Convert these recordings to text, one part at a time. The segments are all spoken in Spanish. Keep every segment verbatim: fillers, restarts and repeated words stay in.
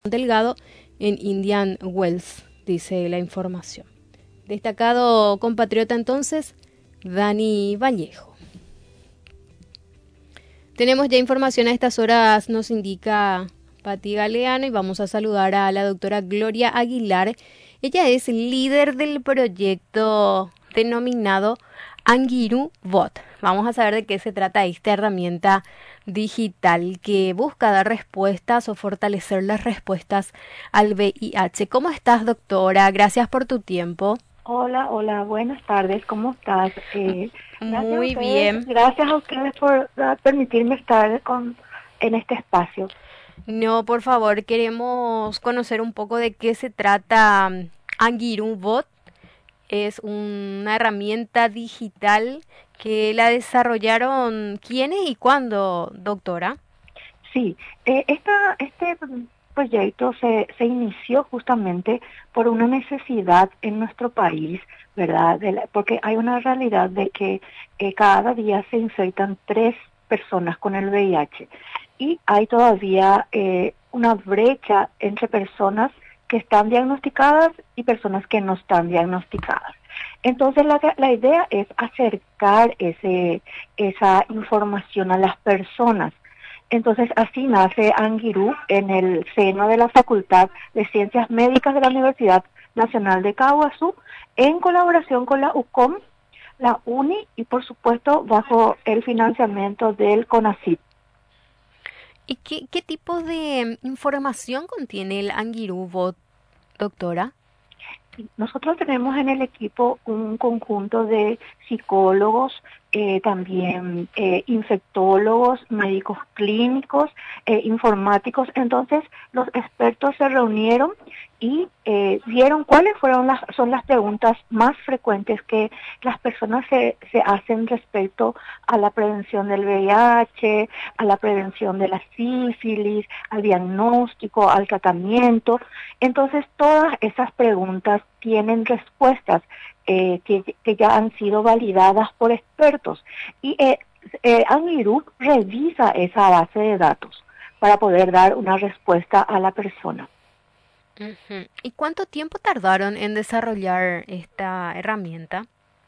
Delgado en Indian Wells, dice la información. Destacado compatriota entonces, Dani Vallejo. Tenemos ya información a estas horas, nos indica Pati Galeano, y vamos a saludar a la doctora Gloria Aguilar. Ella es líder del proyecto denominado Anguirú Bot. Vamos a saber de qué se trata esta herramienta digital que busca dar respuestas o fortalecer las respuestas al V I H. ¿Cómo estás, doctora? Gracias por tu tiempo. Hola, hola, buenas tardes, ¿cómo estás? Eh, Muy gracias a ustedes, bien. gracias a ustedes por uh, permitirme estar con, en este espacio. No, por favor, queremos conocer un poco de qué se trata um, Anguirú Bot. Es una herramienta digital que la desarrollaron ¿quiénes y cuándo, doctora? Sí, eh, esta, este proyecto se, se inició justamente por una necesidad en nuestro país, ¿verdad? De la, porque hay una realidad de que eh, cada día se infectan tres personas con el V I H y hay todavía eh, una brecha entre personas que están diagnosticadas y personas que no están diagnosticadas. Entonces la, la idea es acercar ese, esa información a las personas. Entonces así nace Anguirú en el seno de la Facultad de Ciencias Médicas de la Universidad Nacional de Caguazú, en colaboración con la U C O M, la UNI y por supuesto bajo el financiamiento del CONACYT. ¿Y qué, qué tipo de información contiene el Anguirú Bot, doctora? Nosotros tenemos en el equipo un conjunto de psicólogos, eh, también eh, infectólogos, médicos clínicos, eh, informáticos. Entonces los expertos se reunieron y eh, vieron cuáles fueron las son las preguntas más frecuentes que las personas se, se hacen respecto a la prevención del V I H, a la prevención de la sífilis, al diagnóstico, al tratamiento. Entonces todas esas preguntas tienen respuestas eh, que, que ya han sido validadas por expertos y eh, eh, Anguirú revisa esa base de datos para poder dar una respuesta a la persona. Uh-huh. ¿Y cuánto tiempo tardaron en desarrollar esta herramienta?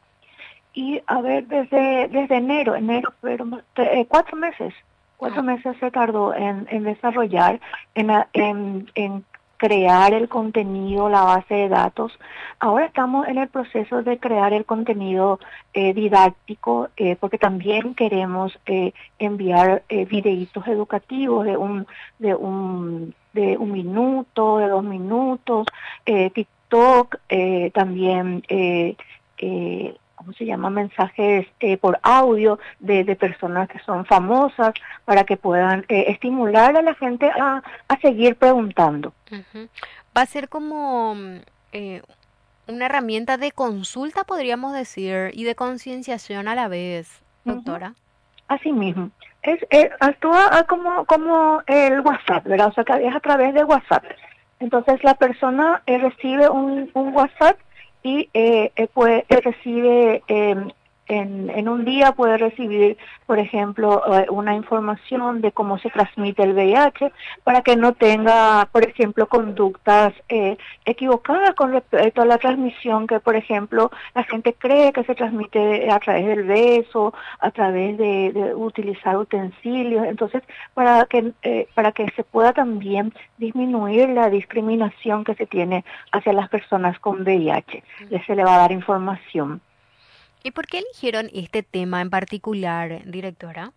Y a ver, desde desde enero, enero, pero eh, cuatro meses, cuatro Oh. meses se tardó en, en desarrollar, en, en, en crear el contenido, la base de datos. Ahora estamos en el proceso de crear el contenido eh, didáctico, eh, porque también queremos eh, enviar eh, videitos educativos de un de un de un minuto, de dos minutos, eh, TikTok, eh, también eh, eh, ¿cómo se llama? Mensajes eh, por audio de, de personas que son famosas para que puedan eh, estimular a la gente a, a seguir preguntando. Uh-huh. Va a ser como eh, una herramienta de consulta, podríamos decir, y de concienciación a la vez, Uh-huh. doctora. Así mismo. Es, es, actúa como, como el WhatsApp, ¿verdad? O sea, que es a través de WhatsApp. Entonces la persona eh, recibe un, un WhatsApp y eh, eh, puede, eh, recibe eh, en, en un día puede recibir, por ejemplo, eh, una información de cómo se transmite el V I H para que no tenga, por ejemplo, conductas eh, equivocadas con respecto a la transmisión que, por ejemplo, la gente cree que se transmite a través del beso, a través de, de utilizar utensilios. Entonces, para que eh, para que se pueda también disminuir la discriminación que se tiene hacia las personas con V I H. Se le va a dar información. ¿Y por qué eligieron este tema en particular, directora?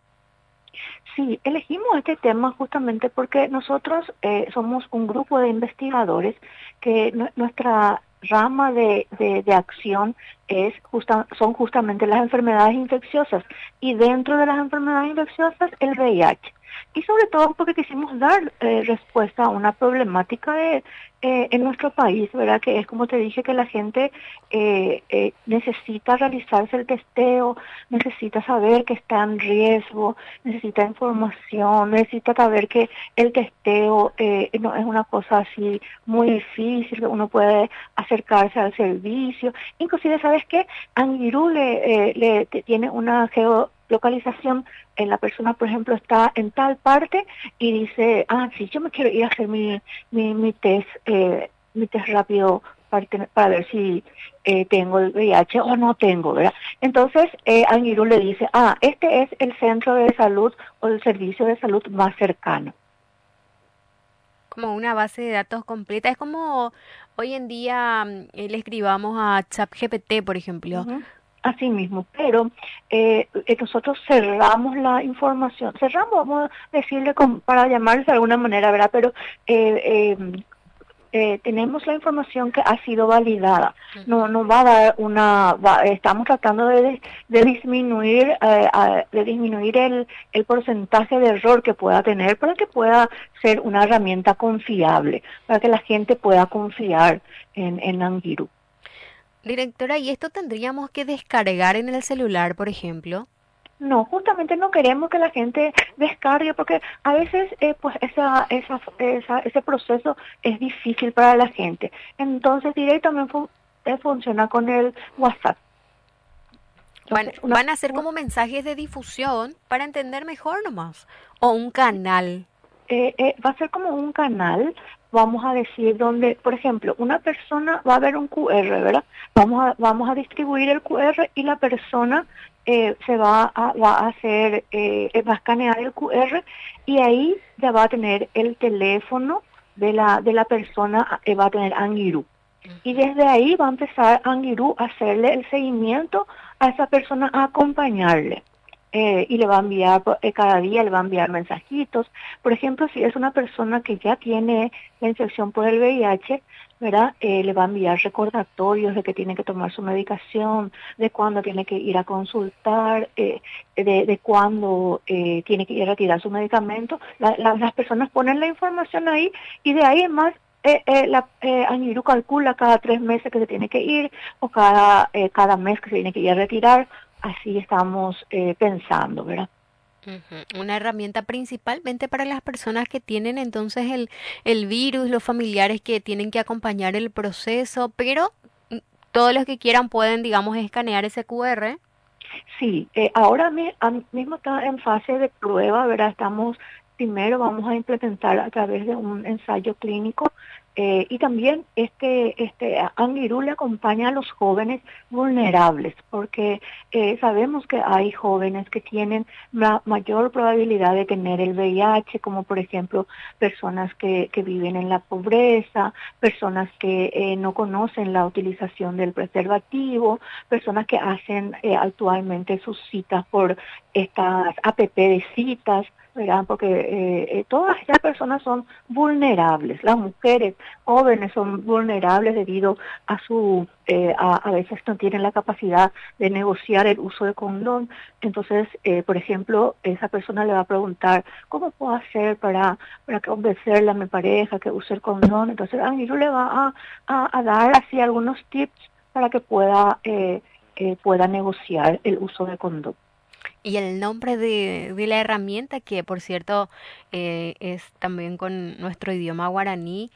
Sí, elegimos este tema justamente porque nosotros eh, somos un grupo de investigadores que n- nuestra rama de, de, de acción es justa, son justamente las enfermedades infecciosas y dentro de las enfermedades infecciosas el V I H. Y sobre todo porque quisimos dar eh, respuesta a una problemática de, eh, en nuestro país, ¿verdad? Que es como te dije, que la gente eh, eh, necesita realizarse el testeo, necesita saber que está en riesgo, necesita información, necesita saber que el testeo eh, no es una cosa así muy difícil, que uno puede acercarse al servicio. Inclusive, ¿sabes qué? Anguirú le, eh, le tiene una geo localización, eh, la persona, por ejemplo, está en tal parte y dice, ah, sí, yo me quiero ir a hacer mi, mi, mi test, eh, mi test rápido para, tener, para ver si eh, tengo el V I H o no tengo, ¿verdad? Entonces, eh, Anguirú le dice, ah, este es el centro de salud o el servicio de salud más cercano. Como una base de datos completa. Es como hoy en día mm, eh, le escribamos a ChatGPT, por ejemplo. Ujú. Así mismo, pero eh, eh, nosotros cerramos la información, cerramos, vamos a decirle con, para llamarles de alguna manera, ¿verdad? Pero eh, eh, eh, tenemos la información que ha sido validada. No, no va a dar una, va- estamos tratando de, de disminuir, eh, a- de disminuir el, el porcentaje de error que pueda tener para que pueda ser una herramienta confiable, para que la gente pueda confiar en, en Angiru. Directora, ¿y esto tendríamos que descargar en el celular, por ejemplo? No, justamente no queremos que la gente descargue porque a veces eh, pues esa, esa, esa, ese proceso es difícil para la gente. Entonces directamente fu- eh, funciona con el WhatsApp. Van, Entonces una, van a ser como mensajes de difusión para entender mejor nomás. O un canal. eh, eh, va a ser como un canal, vamos a decir, donde, por ejemplo, una persona va a ver un Q R, ¿verdad? Vamos a, vamos a distribuir el Q R y la persona eh, se va a, va a hacer, eh, eh, va a escanear el Q R y ahí ya va a tener el teléfono de la, de la persona, eh, va a tener Angiru. Y desde ahí va a empezar Angiru a hacerle el seguimiento a esa persona, a acompañarle. Eh, y le va a enviar, eh, cada día le va a enviar mensajitos. Por ejemplo, si es una persona que ya tiene la infección por el V I H, ¿verdad? Eh, le va a enviar recordatorios de que tiene que tomar su medicación, de cuándo tiene que ir a consultar, eh, de, de cuándo eh, tiene que ir a retirar su medicamento. La, la, las personas ponen la información ahí y de ahí en más eh, eh, la, eh, Angiru calcula cada tres meses que se tiene que ir o cada, eh, cada mes que se tiene que ir a retirar. Así estamos eh, pensando, ¿verdad? Ujú. Una herramienta principalmente para las personas que tienen entonces el, el virus, los familiares que tienen que acompañar el proceso, pero mm, todos los que quieran pueden, digamos, escanear ese Q R. Sí, eh, ahora mi- a- mismo está en fase de prueba, ¿verdad? Estamos, primero vamos a implementar a través de un ensayo clínico eh, y también este, este Angiru le acompaña a los jóvenes vulnerables, porque eh, sabemos que hay jóvenes que tienen ma- mayor probabilidad de tener el V I H, como por ejemplo personas que, que viven en la pobreza, personas que eh, no conocen la utilización del preservativo, personas que hacen eh, actualmente sus citas por estas app de citas, ¿verdad? Porque eh, eh, todas estas personas son vulnerables. Las mujeres jóvenes son vulnerables debido a su, eh, a, a veces no tienen la capacidad de negociar el uso de condón. Entonces, eh, por ejemplo, esa persona le va a preguntar, ¿cómo puedo hacer para, para convencerle a mi pareja que use el condón? Entonces, Angiru le va a, a, a dar así algunos tips para que pueda eh, eh, pueda negociar el uso de condón. Y el nombre de, de la herramienta, que por cierto eh, es también con nuestro idioma guaraní,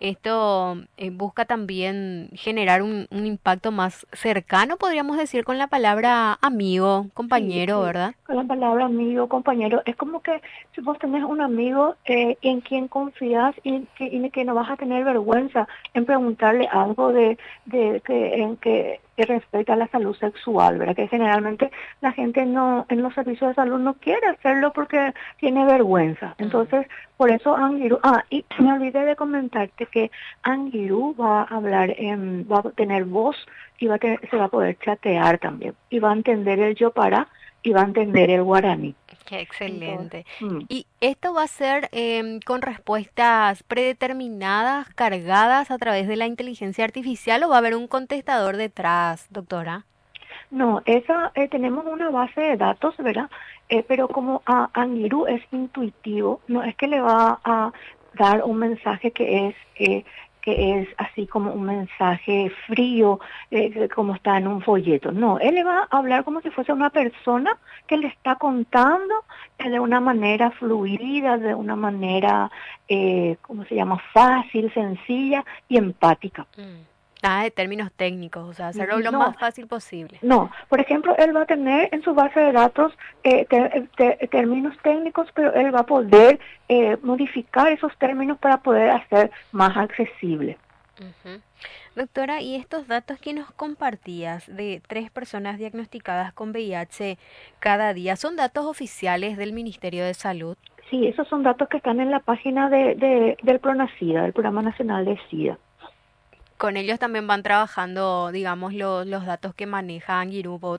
esto eh, busca también generar un, un impacto más cercano, podríamos decir, con la palabra amigo, Sí, compañero, sí, ¿verdad? con la palabra amigo, compañero, es como que si vos tenés un amigo eh, en quien confías y que, y que no vas a tener vergüenza en preguntarle algo de, de que, en que, que respecta a la salud sexual, ¿verdad? Que generalmente la gente no en los servicios de salud no quiere hacerlo porque tiene vergüenza. Mm. Entonces, por eso Angiru, ah, y me olvidé de comentarte que Angiru va a hablar, en, va a tener voz y va a tener, se va a poder chatear también y va a entender el yo para y va a entender el guaraní. Qué Entonces, excelente. mm, ¿Y esto va a ser em, con respuestas predeterminadas, cargadas a través de la inteligencia artificial o va a haber un contestador detrás, doctora? no, esa eh, tenemos una base de datos, ¿verdad? Eh, pero como a Angiru es intuitivo, no es que le va a dar un mensaje que es eh, que es así como un mensaje frío, eh, como está en un folleto. No, él le va a hablar como si fuese una persona que le está contando eh, de una manera fluida, de una manera, eh, ¿cómo se llama? Fácil, sencilla y empática. Mm. Nada de términos técnicos, o sea, hacerlo lo No, más fácil posible. no. Por ejemplo, él va a tener en su base de datos eh, te- te- términos técnicos, pero él va a poder eh, modificar esos términos para poder hacer más accesible. Ujú. Doctora, ¿y estos datos que nos compartías de tres personas diagnosticadas con V I H cada día son datos oficiales del Ministerio de Salud? Sí, esos son datos que están en la página de, de- del PRONASIDA, del Programa Nacional de SIDA. Con ellos también van trabajando, digamos, lo- los datos que maneja Angirubot.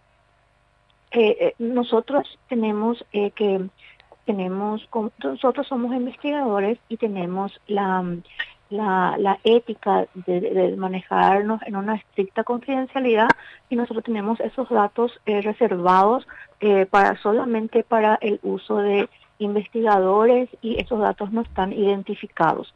Eh, eh, nosotros tenemos eh, que tenemos com- nosotros somos investigadores y tenemos la la, la ética de, de manejarnos en una estricta confidencialidad y nosotros tenemos esos datos eh, reservados eh, para solamente para el uso de investigadores y esos datos no están identificados.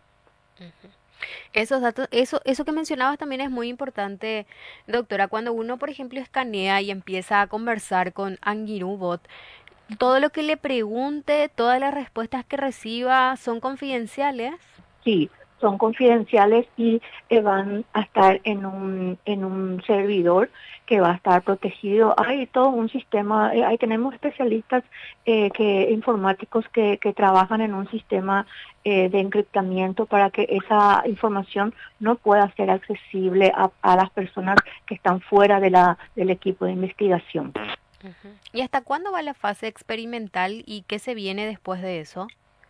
Esos datos, eso, eso que mencionabas también es muy importante, doctora. Cuando uno, por ejemplo, escanea y empieza a conversar con Angirubot, todo lo que le pregunte, todas las respuestas que reciba son confidenciales. Sí, son confidenciales y eh, van a estar en un, en un servidor que va a estar protegido. Hay todo un sistema, eh, ahí tenemos especialistas eh, que informáticos que, que trabajan en un sistema eh, de encriptamiento para que esa información no pueda ser accesible a, a las personas que están fuera de la, del equipo de investigación. Ujú. ¿Y hasta cuándo va la fase experimental y qué se viene después de eso?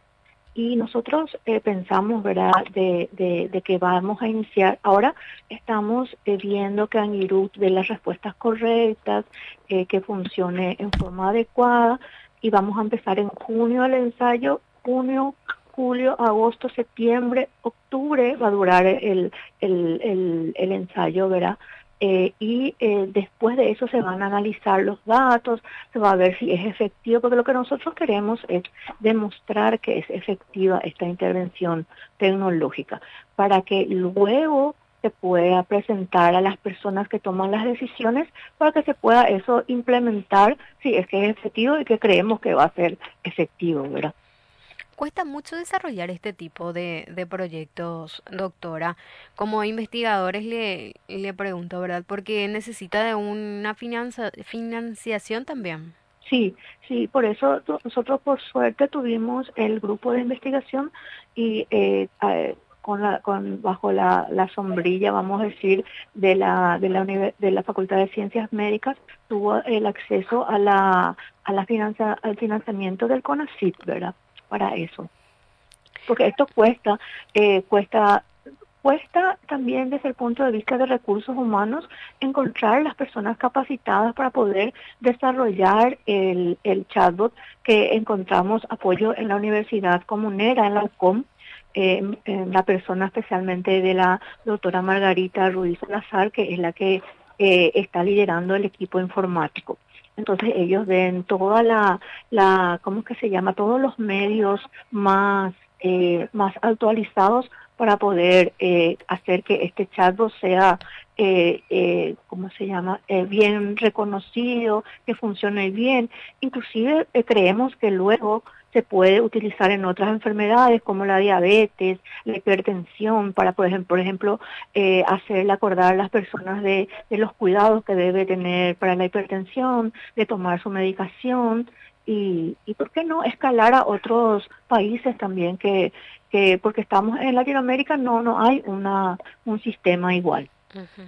Y nosotros eh, pensamos, ¿verdad?, de, de, de que vamos a iniciar. Ahora estamos eh, viendo que Angiru dé las respuestas correctas, eh, que funcione en forma adecuada y vamos a empezar en junio el ensayo, junio, julio, agosto, septiembre, octubre va a durar el, el, el, el ensayo, ¿verdad? Eh, y eh, después de eso se van a analizar los datos, se va a ver si es efectivo, porque lo que nosotros queremos es demostrar que es efectiva esta intervención tecnológica, para que luego se pueda presentar a las personas que toman las decisiones para que se pueda eso implementar si es que es efectivo y que creemos que va a ser efectivo, ¿verdad? Cuesta mucho desarrollar este tipo de, de proyectos, doctora. Como investigadores le, le pregunto, ¿verdad? Porque necesita de una finanza- financiación también. Sí, sí, por eso tu- nosotros por suerte tuvimos el grupo de investigación y eh, eh, con la, con, bajo la, la sombrilla, vamos a decir, de la, de la, univer- de la Facultad de Ciencias Médicas, tuvo el acceso a la, a la finanza, al financiamiento del CONACYT, ¿verdad? Para eso. Porque esto cuesta, eh, cuesta Cuesta también desde el punto de vista de recursos humanos encontrar las personas capacitadas para poder desarrollar el, el chatbot que encontramos apoyo en la Universidad Comunera, en la U C O M, eh, en la persona especialmente de la doctora Margarita Ruiz Salazar, que es la que eh, está liderando el equipo informático. Entonces ellos ven toda la, la, ¿cómo es que se llama? Todos los medios más, eh, más actualizados para poder eh, hacer que este chatbot sea, eh, eh, ¿cómo se llama?, eh, bien reconocido, que funcione bien. Inclusive eh, creemos que luego se puede utilizar en otras enfermedades como la diabetes, la hipertensión, para, por ejemplo, por ejemplo eh, hacerle acordar a las personas de, de los cuidados que debe tener para la hipertensión, de tomar su medicación y, y ¿por qué no escalar a otros países también que que porque estamos en Latinoamérica no no hay una un sistema igual. Ujú.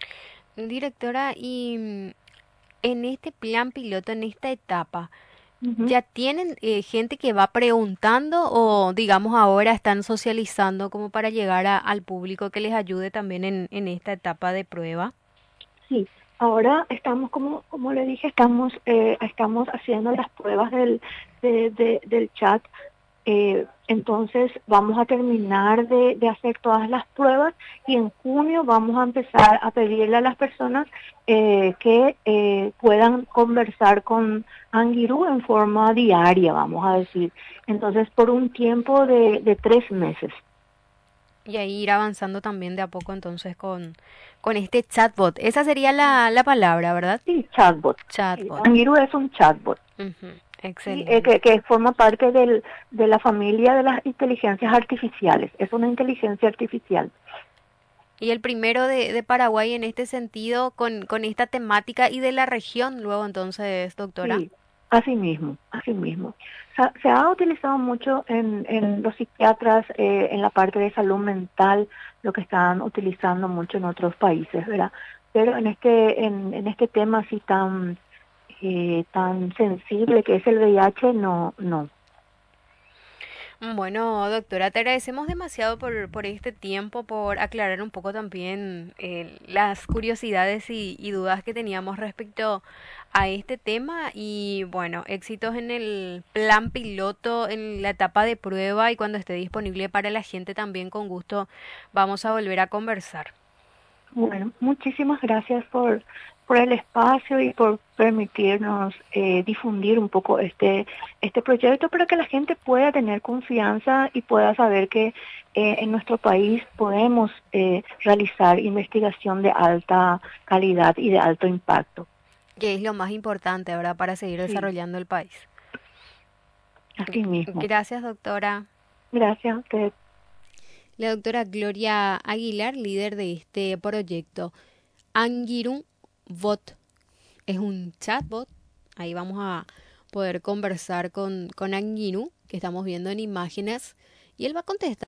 Directora, y mm, en este plan piloto, en esta etapa, Ujú. ¿ya tienen eh, gente que va preguntando o digamos ahora están socializando como para llegar a- al público que les ayude también en, en esta etapa de prueba? Sí, ahora estamos como como le dije estamos eh, estamos haciendo las pruebas del de, de, del chat. Eh, entonces vamos a terminar de, de hacer todas las pruebas y en junio vamos a empezar a pedirle a las personas eh, que eh, puedan conversar con Angiru en forma diaria, vamos a decir. Entonces por un tiempo de, de tres meses. Y ahí ir avanzando también de a poco entonces con, con este chatbot. Esa sería la, la palabra, ¿verdad? Sí, chatbot. Sí, Chatbot. Angiru es un chatbot. Ujú. Sí, eh, Excelente. que, que forma parte del, de la familia de las inteligencias artificiales. Es una inteligencia artificial. y el primero de, de Paraguay en este sentido, con, con esta temática y de la región, luego entonces, doctora. Sí, así mismo, así mismo. Se, se ha utilizado mucho en, en los psiquiatras, eh, en la parte de salud mental, lo que están utilizando mucho en otros países, ¿verdad? Pero en este, en, en este tema así tan, eh, tan sensible que es el V I H, no, no. Bueno, doctora, te agradecemos demasiado por, por este tiempo, por aclarar un poco también eh, las curiosidades y, y dudas que teníamos respecto a este tema y bueno, éxitos en el plan piloto, en la etapa de prueba y cuando esté disponible para la gente también con gusto vamos a volver a conversar. Bueno, muchísimas gracias por, por el espacio y por permitirnos eh, difundir un poco este, este proyecto para que la gente pueda tener confianza y pueda saber que eh, en nuestro país podemos eh, realizar investigación de alta calidad y de alto impacto. Que es lo más importante ahora para seguir Sí, desarrollando el país. así mismo. Gracias, doctora. Gracias a usted. La doctora Gloria Aguilar, líder de este proyecto. Angirum Bot es un chatbot. Ahí vamos a poder conversar con, con Angiru, que estamos viendo en imágenes, y él va a contestar